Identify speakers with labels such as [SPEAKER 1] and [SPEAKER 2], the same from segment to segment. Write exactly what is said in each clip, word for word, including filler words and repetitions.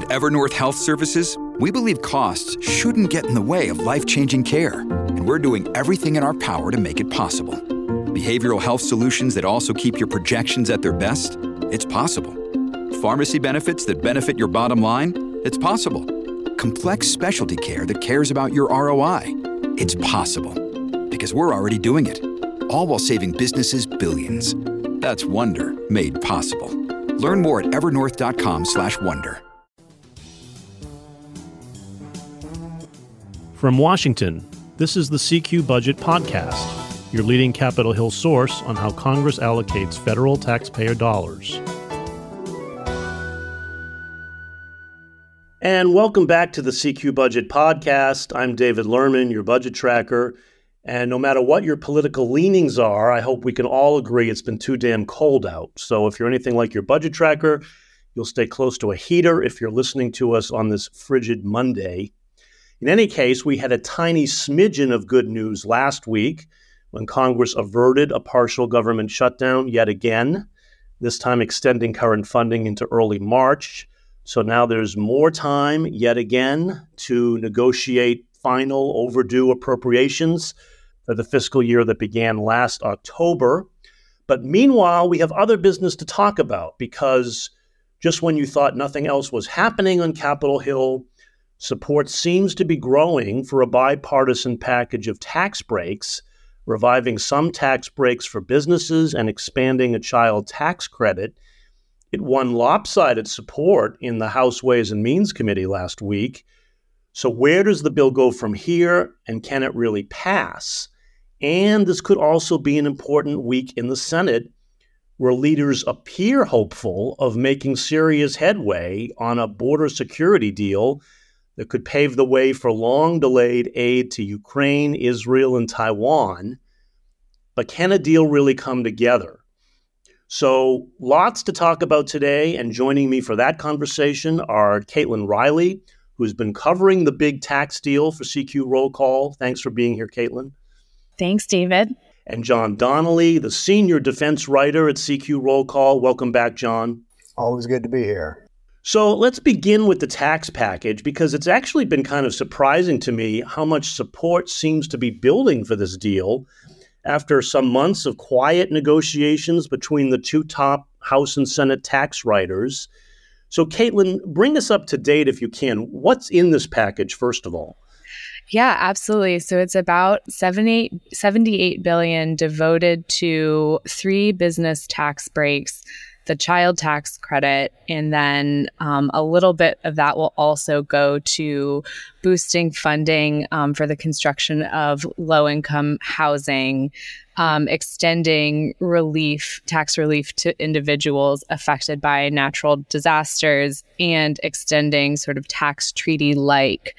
[SPEAKER 1] At Evernorth Health Services, we believe costs shouldn't get in the way of life-changing care, and we're doing everything in our power to make it possible. Behavioral health solutions that also keep your projections at their best? It's possible. Pharmacy benefits that benefit your bottom line? It's possible. Complex specialty care that cares about your R O I? It's possible. Because we're already doing it. All while saving businesses billions. That's Wonder made possible. Learn more at evernorth.com slash wonder.
[SPEAKER 2] From Washington, this is the C Q Budget Podcast, your leading Capitol Hill source on how Congress allocates federal taxpayer dollars. And welcome back to the C Q Budget Podcast. I'm David Lerman, your budget tracker. And no matter what your political leanings are, I hope we can all agree it's been too damn cold out. So if you're anything like your budget tracker, you'll stay close to a heater if you're listening to us on this frigid Monday. In any case, we had a tiny smidgen of good news last week when Congress averted a partial government shutdown yet again, this time extending current funding into early March. So now there's more time yet again to negotiate final overdue appropriations for the fiscal year that began last October. But meanwhile, we have other business to talk about because just when you thought nothing else was happening on Capitol Hill, support seems to be growing for a bipartisan package of tax breaks, reviving some tax breaks for businesses and expanding a child tax credit. It won lopsided support in the House Ways and Means Committee last week. So where does the bill go from here, and can it really pass? And this could also be an important week in the Senate, where leaders appear hopeful of making serious headway on a border security deal that could pave the way for long-delayed aid to Ukraine, Israel, and Taiwan. But can a deal really come together? So lots to talk about today, and joining me for that conversation are Caitlin Riley, who's been covering the big tax deal for C Q Roll Call. Thanks for being here, Caitlin.
[SPEAKER 3] Thanks, David.
[SPEAKER 2] And John Donnelly, the senior defense writer at C Q Roll Call. Welcome back, John.
[SPEAKER 4] Always good to be here.
[SPEAKER 2] So let's begin with the tax package, because it's actually been kind of surprising to me how much support seems to be building for this deal after some months of quiet negotiations between the two top House and Senate tax writers. So, Caitlin, bring us up to date if you can. What's in this package, first of all?
[SPEAKER 3] Yeah, absolutely. So it's about seventy-eight billion dollars devoted to three business tax breaks, the child tax credit, and then um, a little bit of that will also go to boosting funding um, for the construction of low-income housing, um, extending relief, tax relief to individuals affected by natural disasters, and extending sort of tax treaty-like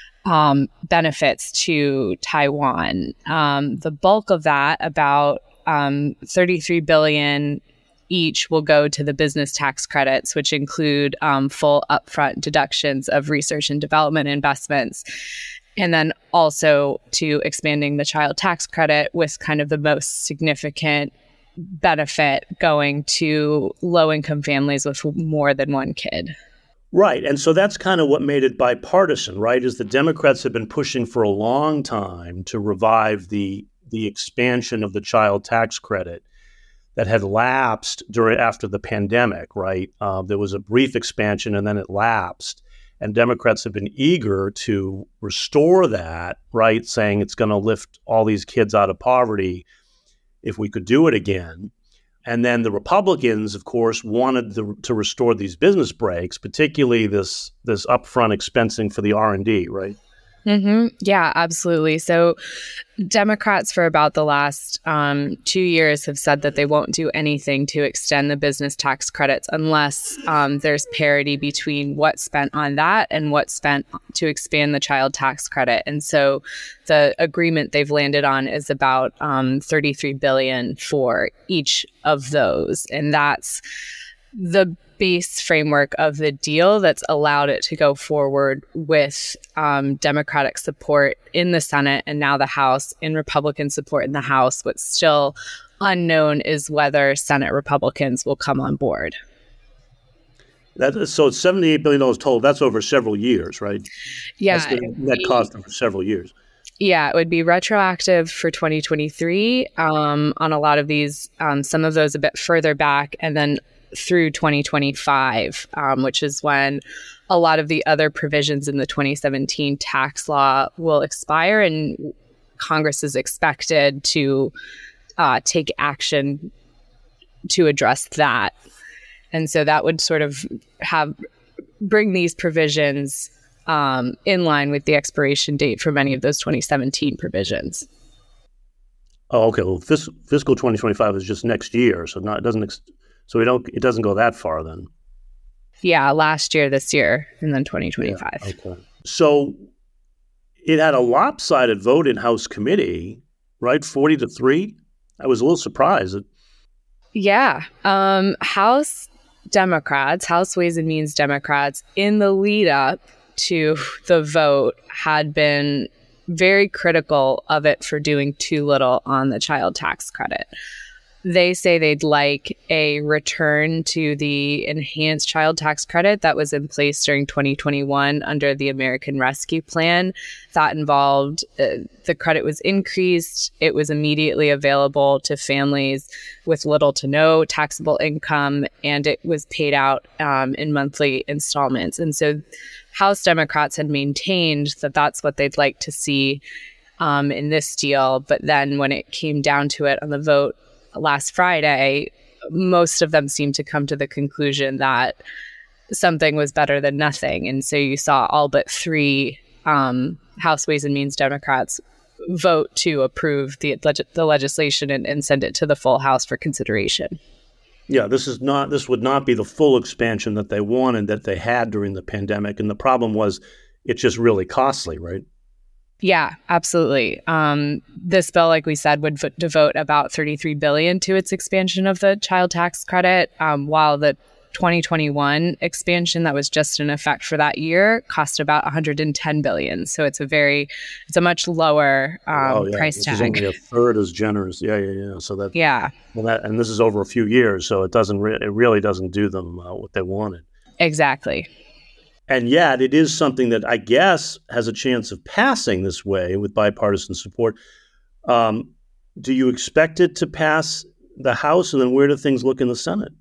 [SPEAKER 3] um, benefits to Taiwan. Um, the bulk of that, about um, thirty-three billion dollars each, will go to the business tax credits, which include um, full upfront deductions of research and development investments, and then also to expanding the child tax credit, with kind of the most significant benefit going to low-income families with more than one kid.
[SPEAKER 2] Right. And so that's kind of what made it bipartisan, right? Is the Democrats have been pushing for a long time to revive the the expansion of the child tax credit that had lapsed during after the pandemic, right? Uh, there was a brief expansion and then it lapsed. And Democrats have been eager to restore that, right? Saying it's going to lift all these kids out of poverty if we could do it again. And then the Republicans, of course, wanted the, to restore these business breaks, particularly this this upfront expensing for the R and D, right?
[SPEAKER 3] Mm-hmm. Yeah, absolutely. So Democrats for about the last um, two years have said that they won't do anything to extend the business tax credits unless um, there's parity between what's spent on that and what's spent to expand the child tax credit. And so the agreement they've landed on is about um, thirty-three billion dollars for each of those. And that's the base framework of the deal that's allowed it to go forward with um, Democratic support in the Senate and now the House, and Republican support in the House. What's still unknown is whether Senate Republicans will come on board.
[SPEAKER 2] That, so it's seventy-eight billion dollars total. That's over several years, right?
[SPEAKER 3] Yeah.
[SPEAKER 2] That's the net cost over several years.
[SPEAKER 3] Yeah, it would be retroactive for twenty twenty-three um, on a lot of these, um, some of those a bit further back, and then through twenty twenty-five, um, which is when a lot of the other provisions in the twenty seventeen tax law will expire, and Congress is expected to uh, take action to address that. And so that would sort of have bring these provisions um, in line with the expiration date for many of those twenty seventeen provisions.
[SPEAKER 2] Oh, okay. Well, fis- fiscal twenty twenty-five is just next year, so not it doesn't ex- so we don't it doesn't go that far then.
[SPEAKER 3] Yeah, last year, this year, and then twenty twenty-five.
[SPEAKER 2] Yeah, okay. So it had a lopsided vote in House committee, right? Forty to three. I was a little surprised.
[SPEAKER 3] Yeah, um, House Democrats, House Ways and Means Democrats, in the lead up to the vote, had been very critical of it for doing too little on the child tax credit. They say they'd like a return to the enhanced child tax credit that was in place during twenty twenty-one under the American Rescue Plan. That involved uh, the credit was increased. It was immediately available to families with little to no taxable income, and it was paid out um, in monthly installments. And so House Democrats had maintained that that's what they'd like to see um, in this deal. But then when it came down to it on the vote last Friday, most of them seemed to come to the conclusion that something was better than nothing. And so you saw all but three um, House Ways and Means Democrats vote to approve the leg- the legislation and, and send it to the full House for consideration.
[SPEAKER 2] Yeah, this is not. This would not be the full expansion that they wanted, that they had during the pandemic. And the problem was, it's just really costly, right?
[SPEAKER 3] Yeah, absolutely. Um, this bill, like we said, would v- devote about thirty-three billion dollars to its expansion of the child tax credit, um, while the twenty twenty-one expansion that was just in effect for that year cost about one hundred ten billion dollars. So it's a very, it's a much lower um,
[SPEAKER 2] oh, yeah.
[SPEAKER 3] price
[SPEAKER 2] this
[SPEAKER 3] tag.
[SPEAKER 2] is only a third as generous. Yeah, yeah, yeah. So that,
[SPEAKER 3] yeah,
[SPEAKER 2] well, that, and this is over a few years, so it doesn't, re- it really doesn't do them uh, what they wanted.
[SPEAKER 3] Exactly.
[SPEAKER 2] And yet, it is something that I guess has a chance of passing this way with bipartisan support. Um, do you expect it to pass the House, and then where do things look in the Senate?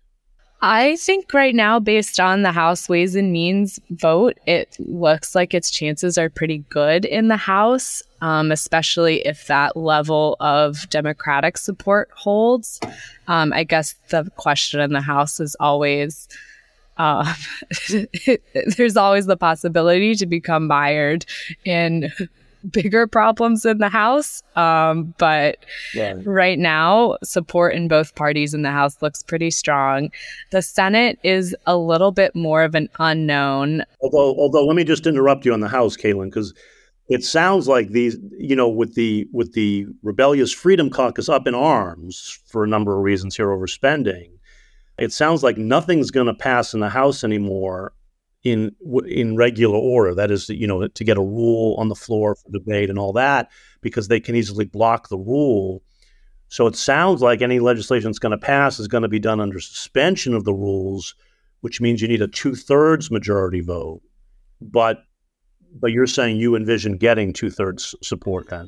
[SPEAKER 3] I think right now, based on the House Ways and Means vote, it looks like its chances are pretty good in the House, um, especially if that level of Democratic support holds. Um, I guess the question in the House is always, uh, there's always the possibility to become mired in bigger problems in the House. Um, but yeah. Right now, support in both parties in the House looks pretty strong. The Senate is a little bit more of an unknown.
[SPEAKER 2] Although, although, let me just interrupt you on the House, Caitlin, because it sounds like these, you know, with the with the Rebellious Freedom Caucus up in arms for a number of reasons here over spending, it sounds like nothing's going to pass in the House anymore in in regular order. That is, you know, to get a rule on the floor for debate and all that, because they can easily block the rule. So it sounds like any legislation that's going to pass is going to be done under suspension of the rules, which means you need a two-thirds majority vote. But but you're saying you envision getting two-thirds support then?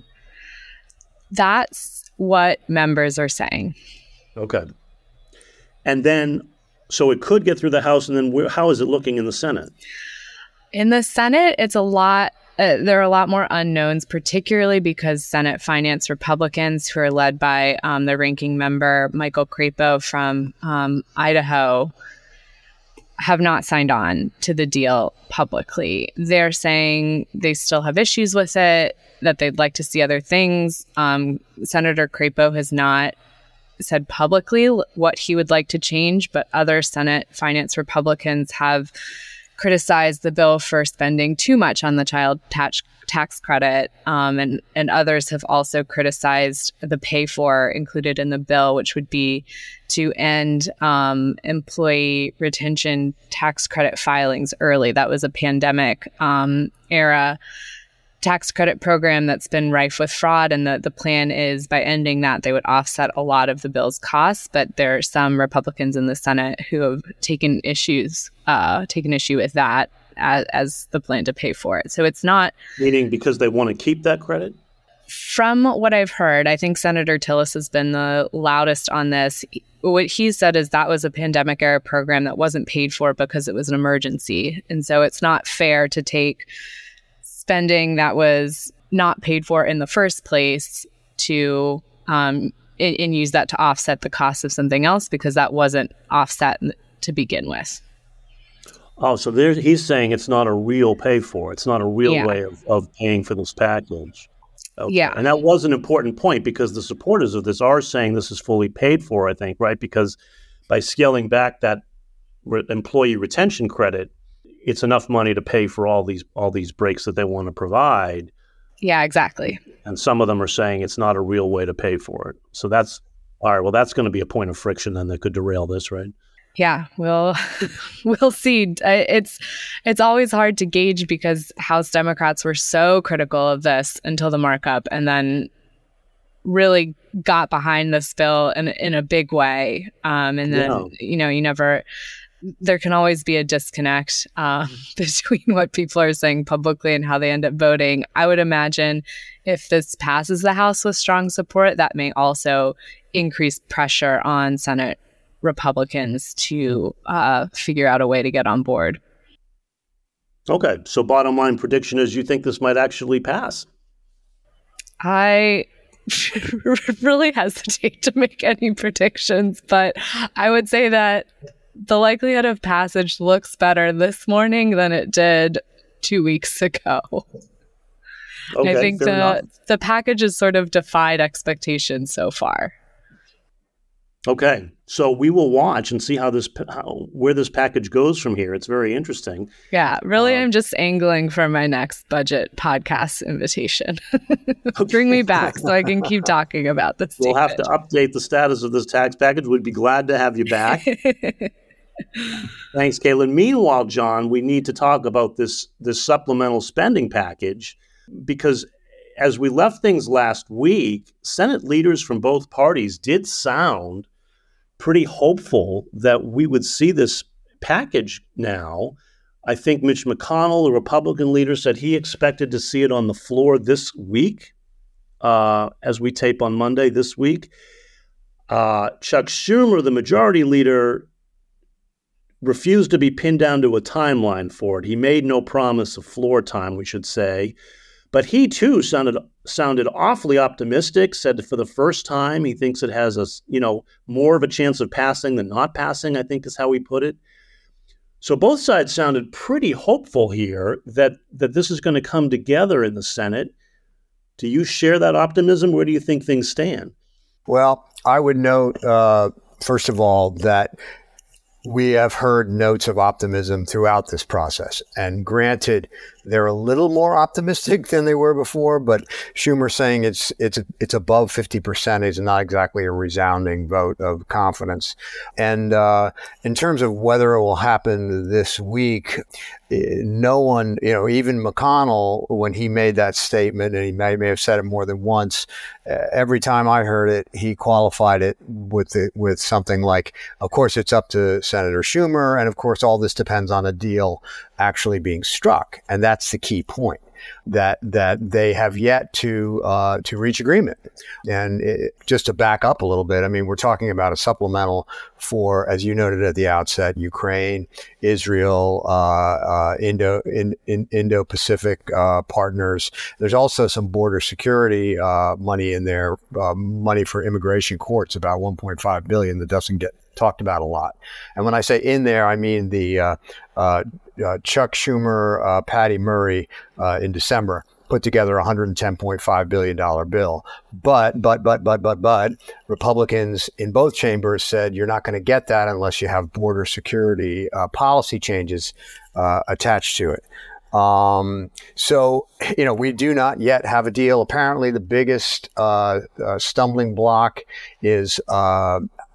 [SPEAKER 3] That's what members are saying.
[SPEAKER 2] Okay. And then, so it could get through the House, and then where, how is it looking in the Senate?
[SPEAKER 3] In the Senate, it's a lot, uh, there are a lot more unknowns, particularly because Senate Finance Republicans, who are led by um, the ranking member, Michael Crapo from um, Idaho, have not signed on to the deal publicly. They're saying they still have issues with it, that they'd like to see other things. Um, Senator Crapo has not said publicly what he would like to change, but other Senate Finance Republicans have criticized the bill for spending too much on the child tax tax credit, um, and and others have also criticized the pay for included in the bill, which would be to end um, employee retention tax credit filings early. That was a pandemic um, era tax credit program that's been rife with fraud. And the, the plan is by ending that, they would offset a lot of the bill's costs. But there are some Republicans in the Senate who have taken issues, uh, taken issue with that as, as the plan to pay for it. So it's not...
[SPEAKER 2] Meaning because they want to keep that credit?
[SPEAKER 3] From what I've heard, I think Senator Tillis has been the loudest on this. What he said is that was a pandemic era program that wasn't paid for because it was an emergency. And so it's not fair to take spending that was not paid for in the first place to um, and, and use that to offset the cost of something else, because that wasn't offset to begin with.
[SPEAKER 2] Oh, so there, he's saying it's not a real pay for. It's not a real
[SPEAKER 3] Yeah.
[SPEAKER 2] way of, of paying for this package. Okay.
[SPEAKER 3] Yeah.
[SPEAKER 2] And that was an important point, because the supporters of this are saying this is fully paid for, I think, right? Because by scaling back that re- employee retention credit, it's enough money to pay for all these all these breaks that they want to provide.
[SPEAKER 3] Yeah, exactly.
[SPEAKER 2] And some of them are saying it's not a real way to pay for it. So that's, all right, well, that's going to be a point of friction then that could derail this, right?
[SPEAKER 3] Yeah, we'll we'll see. It's it's always hard to gauge because House Democrats were so critical of this until the markup, and then really got behind this bill in in a big way. Um, and then
[SPEAKER 2] Yeah.
[SPEAKER 3] you know you never. There can always be a disconnect um, between what people are saying publicly and how they end up voting. I would imagine if this passes the House with strong support, that may also increase pressure on Senate Republicans to uh, figure out a way to get on board.
[SPEAKER 2] Okay, so bottom line prediction is you think this might actually pass?
[SPEAKER 3] I really hesitate to make any predictions, but I would say that the likelihood of passage looks better this morning than it did two weeks ago.
[SPEAKER 2] Okay,
[SPEAKER 3] I think
[SPEAKER 2] fair
[SPEAKER 3] the
[SPEAKER 2] enough.
[SPEAKER 3] the package has sort of defied expectations so far.
[SPEAKER 2] Okay, so we will watch and see how this how, where this package goes from here. It's very interesting.
[SPEAKER 3] Yeah, really,
[SPEAKER 2] Uh,
[SPEAKER 3] I'm just angling for my next budget podcast invitation. Bring me back so I can keep talking about this.
[SPEAKER 2] We'll have to update the status of this tax package. We'd be glad to have you back. Thanks, Caitlin. Meanwhile, John, we need to talk about this this supplemental spending package, because as we left things last week, Senate leaders from both parties did sound pretty hopeful that we would see this package now. I think Mitch McConnell, the Republican leader, said he expected to see it on the floor this week, uh, as we tape on Monday this week. Uh, Chuck Schumer, the majority leader, refused to be pinned down to a timeline for it. He made no promise of floor time, we should say. But he, too, sounded sounded awfully optimistic, said for the first time he thinks it has a, you know, more of a chance of passing than not passing, I think is how he put it. So both sides sounded pretty hopeful here that, that this is going to come together in the Senate. Do you share that optimism? Where do you think things stand?
[SPEAKER 4] Well, I would note, uh, first of all, that we have heard notes of optimism throughout this process. And granted, they're a little more optimistic than they were before, but Schumer saying it's it's it's above fifty percent is not exactly a resounding vote of confidence. And uh, in terms of whether it will happen this week, no one, you know, even McConnell, when he made that statement, and he may, may have said it more than once, uh, every time I heard it, he qualified it with the, with something like, of course, it's up to Senator Schumer, and of course, all this depends on a deal actually being struck. And that's the key point, that that they have yet to uh, to reach agreement. And it, just to back up a little bit, I mean, we're talking about a supplemental for, as you noted at the outset, Ukraine, Israel, uh, uh, Indo, in, in, Indo-Pacific uh, partners. There's also some border security uh, money in there, uh, money for immigration courts, about one point five billion dollars that doesn't get talked about a lot. And when I say in there, I mean the uh, uh, uh, Chuck Schumer, uh, Patty Murray uh, in December put together a one hundred ten point five billion dollars bill. But, but, but, but, but, but Republicans in both chambers said you're not going to get that unless you have border security uh, policy changes uh, attached to it. Um, so, you know, we do not yet have a deal. Apparently, the biggest uh, uh, stumbling block is uh,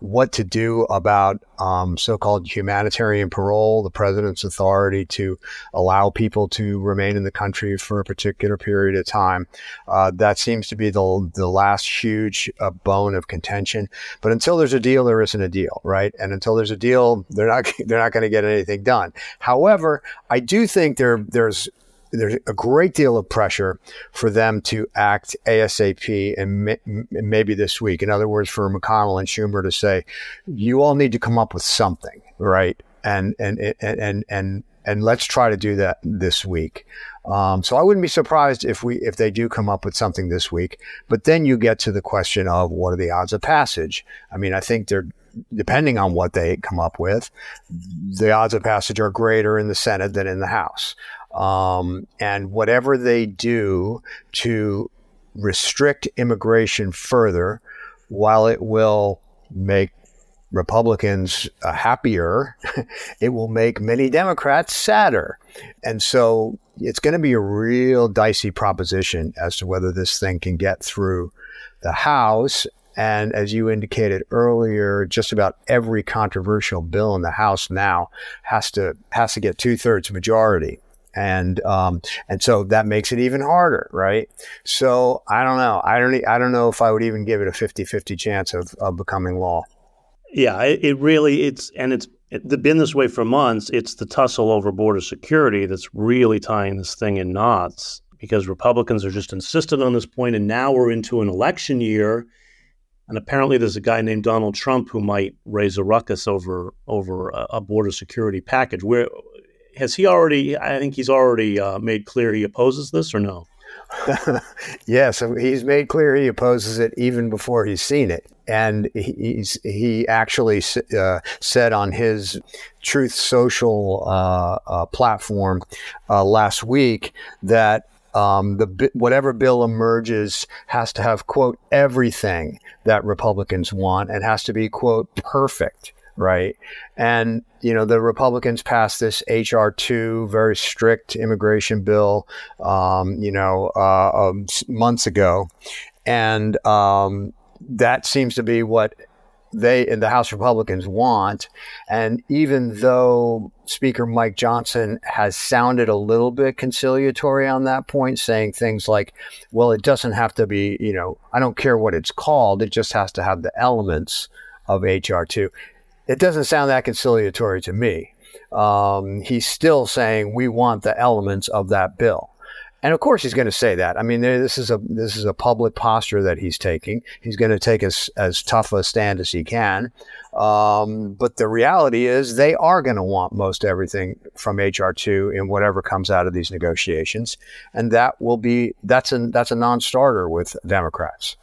[SPEAKER 4] what to do about um, so-called humanitarian parole, the president's authority to allow people to remain in the country for a particular period of time. Uh, that seems to be the the last huge uh, bone of contention. But until there's a deal, there isn't a deal, right? And until there's a deal, they're not they're not going to get anything done. However, I do think there there's There's a great deal of pressure for them to act ASAP and may, maybe this week. In other words, for McConnell and Schumer to say, you all need to come up with something, right? And and and and and, and let's try to do that this week. Um, so I wouldn't be surprised if we if they do come up with something this week. But then you get to the question of what are the odds of passage? I mean, I think they're depending on what they come up with, the odds of passage are greater in the Senate than in the House. Um, and whatever they do to restrict immigration further, while it will make Republicans uh, happier, it will make many Democrats sadder. And so it's going to be a real dicey proposition as to whether this thing can get through the House. And as you indicated earlier, just about every controversial bill in the House now has to has to get two-thirds majority. And um, and so that makes it even harder, right? So I don't know. I don't I don't know if I would even give it a fifty-fifty chance of, of becoming law.
[SPEAKER 2] Yeah, it, it really it's and it's it's been this way for months. It's the tussle over border security that's really tying this thing in knots, because Republicans are just insistent on this point, and now we're into an election year, and apparently there's a guy named Donald Trump who might raise a ruckus over over a, a border security package. Where Has he already, I think he's already uh, made clear he opposes this, or no?
[SPEAKER 4] Yeah, so he's made clear he opposes it even before he's seen it. And he's he actually uh, said on his Truth Social uh, uh, platform uh, last week that um, the whatever bill emerges has to have, quote, everything that Republicans want, and has to be, quote, perfect. Right. And, you know, the Republicans passed this H R two, very strict immigration bill, um, you know, uh, um, months ago. And um, that seems to be what they in the House Republicans want. And even though Speaker Mike Johnson has sounded a little bit conciliatory on that point, saying things like, well, it doesn't have to be, you know, I don't care what it's called. It just has to have the elements of H R two. It doesn't sound that conciliatory to me. Um, he's still saying we want the elements of that bill. And of course he's going to say that. I mean, this is a this is a public posture that he's taking. He's going to take as, as tough a stand as he can. Um, but the reality is they are going to want most everything from H R two in whatever comes out of these negotiations. And that will be that's a, that's a non-starter with Democrats.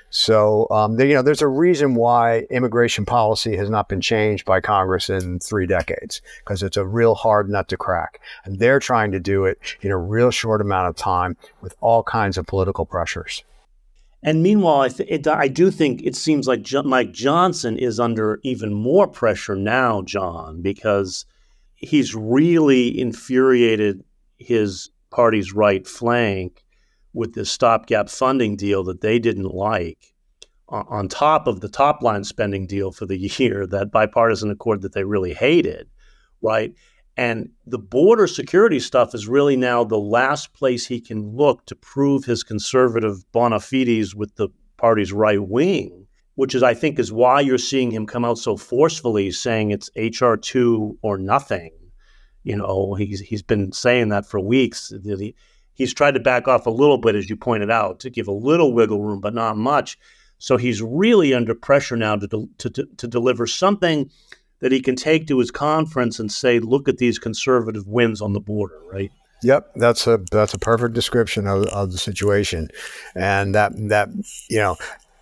[SPEAKER 4] So, um, there, you know, there's a reason why immigration policy has not been changed by Congress in three decades, because it's a real hard nut to crack. And they're trying to do it in a real short amount of time with all kinds of political pressures.
[SPEAKER 2] And meanwhile, I, th- it, I do think it seems like jo- Mike Johnson is under even more pressure now, John, because he's really infuriated his party's right flank with this stopgap funding deal that they didn't like, uh, on top of the top line spending deal for the year, that bipartisan accord that they really hated, right? And the border security stuff is really now the last place he can look to prove his conservative bona fides with the party's right wing, which is, I think, is why you're seeing him come out so forcefully saying it's H R two or nothing. You know, he's he's been saying that for weeks. He, He's tried to back off a little bit, as you pointed out, to give a little wiggle room, but not much. So he's really under pressure now to, de- to, to, to deliver something that he can take to his conference and say, look at these conservative wins on the border, right?
[SPEAKER 4] Yep, that's a that's a perfect description of, of the situation. And that, that you know,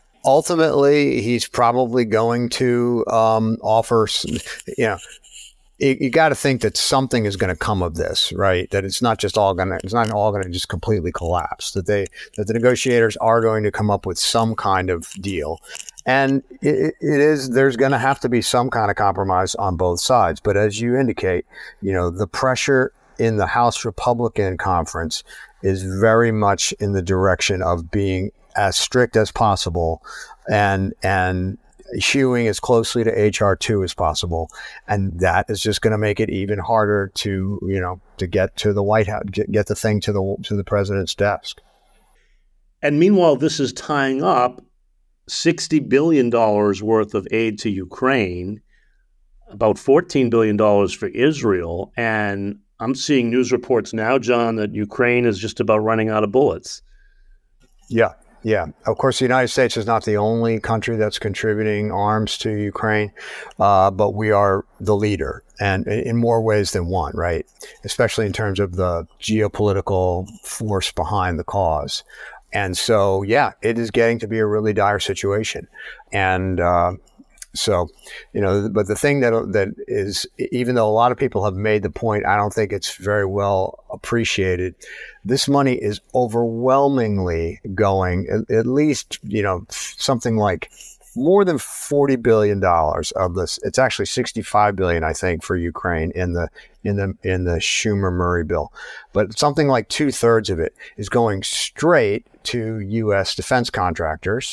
[SPEAKER 4] ultimately, he's probably going to um, offer, you know, you got to think that something is going to come of this, right? That it's not just all going to, it's not all going to just completely collapse. That they, that the negotiators are going to come up with some kind of deal, and it, it is. There's going to have to be some kind of compromise on both sides. But as you indicate, you know, the pressure in the House Republican conference is very much in the direction of being as strict as possible, and and. hewing as closely to H R two as possible. And that is just going to make it even harder to, you know, to get to the White House, get, get the thing to the to the president's desk.
[SPEAKER 2] And meanwhile, this is tying up sixty billion dollars worth of aid to Ukraine, about fourteen billion dollars for Israel. And I'm seeing news reports now, John, that Ukraine is just about running out of bullets.
[SPEAKER 4] Yeah, yeah. Of course, the United States is not the only country that's contributing arms to Ukraine, uh, but we are the leader, and in more ways than one, right? Especially in terms of the geopolitical force behind the cause. And so, yeah, it is getting to be a really dire situation. And uh, so, you know, but the thing that that is, even though a lot of people have made the point, I don't think it's very well appreciated. This money is overwhelmingly going, at, at least, you know, something like more than forty billion dollars of this. It's actually sixty-five billion dollars, I think, for Ukraine in the in the in the Schumer-Murray bill. But something like two thirds of it is going straight to U S defense contractors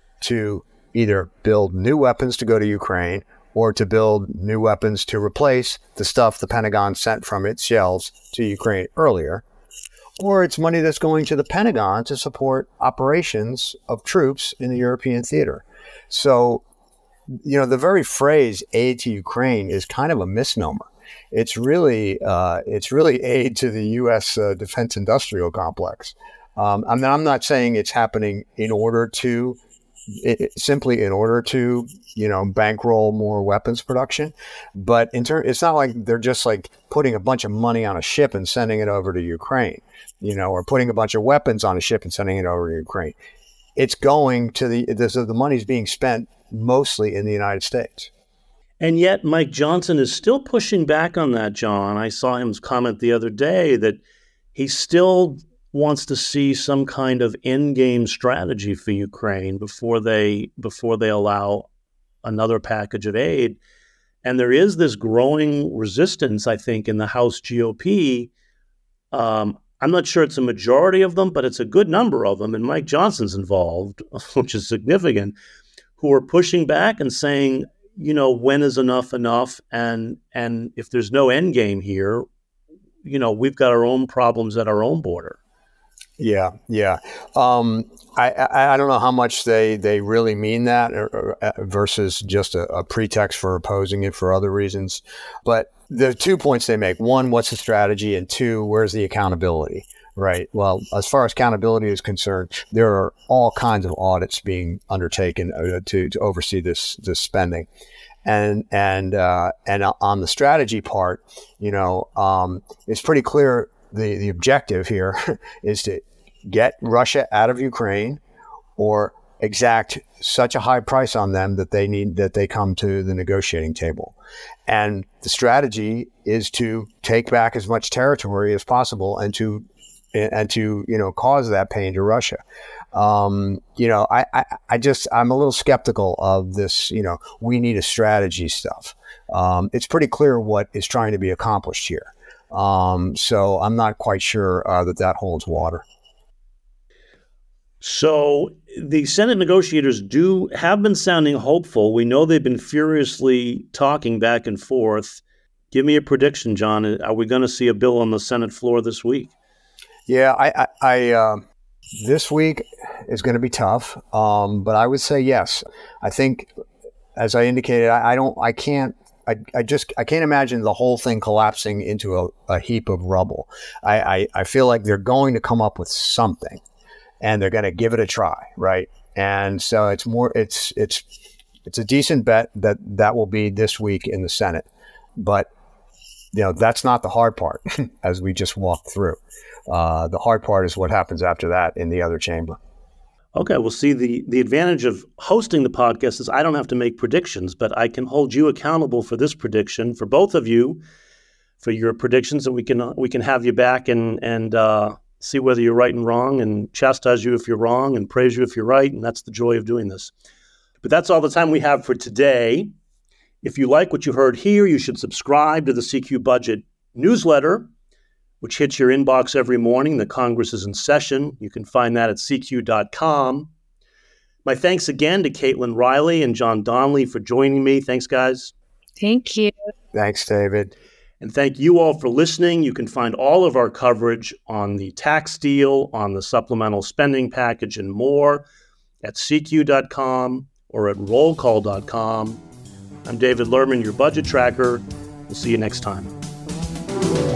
[SPEAKER 4] to either build new weapons to go to Ukraine or to build new weapons to replace the stuff the Pentagon sent from its shelves to Ukraine earlier. Or it's money that's going to the Pentagon to support operations of troops in the European theater. So, you know, the very phrase aid to Ukraine is kind of a misnomer. It's really uh, it's really aid to the U S uh, defense industrial complex. Um, I mean, I'm not saying it's happening in order to it, simply in order to, you know, bankroll more weapons production. But in ter- it's not like they're just like putting a bunch of money on a ship and sending it over to Ukraine, you know, or putting a bunch of weapons on a ship and sending it over to Ukraine. It's going to the, the, the money's being spent mostly in the United States.
[SPEAKER 2] And yet Mike Johnson is still pushing back on that, John. I saw him comment the other day that he still wants to see some kind of end-game strategy for Ukraine before they before they allow another package of aid. And there is this growing resistance, I think, in the House G O P. Um, I'm not sure it's a majority of them, but it's a good number of them. And Mike Johnson's involved, which is significant, who are pushing back and saying, you know, when is enough enough? And and if there's no end game here, you know, we've got our own problems at our own border.
[SPEAKER 4] Yeah, yeah. Um, I, I I don't know how much they, they really mean that or, or, versus just a, a pretext for opposing it for other reasons. But there are two points they make. One, what's the strategy? And two, where's the accountability? Right. Well, as far as accountability is concerned, there are all kinds of audits being undertaken uh, to, to oversee this this spending. And and uh, and on the strategy part, you know, um, it's pretty clear. The, the objective here is to get Russia out of Ukraine or exact such a high price on them that they need that they come to the negotiating table. And the strategy is to take back as much territory as possible and to and to, you know, cause that pain to Russia. Um, you know, I, I, I just I'm a little skeptical of this, you know, we need a strategy stuff. Um, it's pretty clear what is trying to be accomplished here. Um, so I'm not quite sure uh, that that holds water.
[SPEAKER 2] So the Senate negotiators do have been sounding hopeful. We know they've been furiously talking back and forth. Give me a prediction, John. Are we going to see a bill on the Senate floor this week?
[SPEAKER 4] Yeah, I, I, I uh, this week is going to be tough, um, but I would say yes. I think, as I indicated, I, I don't, I can't. I, I just I can't imagine the whole thing collapsing into a, a heap of rubble. I, I, I feel like they're going to come up with something, and they're going to give it a try, right? And so it's more it's it's it's a decent bet that that will be this week in the Senate, but you know that's not the hard part, as we just walked through. Uh, the hard part is what happens after that in the other chamber.
[SPEAKER 2] Okay, well, see, the, the advantage of hosting the podcast is I don't have to make predictions, but I can hold you accountable for this prediction, for both of you, for your predictions, and we can we can have you back and and uh, see whether you're right and wrong, and chastise you if you're wrong, and praise you if you're right, and that's the joy of doing this. But that's all the time we have for today. If you like what you heard here, you should subscribe to the C Q Budget newsletter, which hits your inbox every morning. The Congress is in session. You can find that at C Q dot com. My thanks again to Caitlin Riley and John Donnelly for joining me. Thanks, guys.
[SPEAKER 3] Thank you.
[SPEAKER 4] Thanks, David.
[SPEAKER 2] And thank you all for listening. You can find all of our coverage on the tax deal, on the supplemental spending package, and more at C Q dot com or at roll call dot com. I'm David Lerman, your budget tracker. We'll see you next time.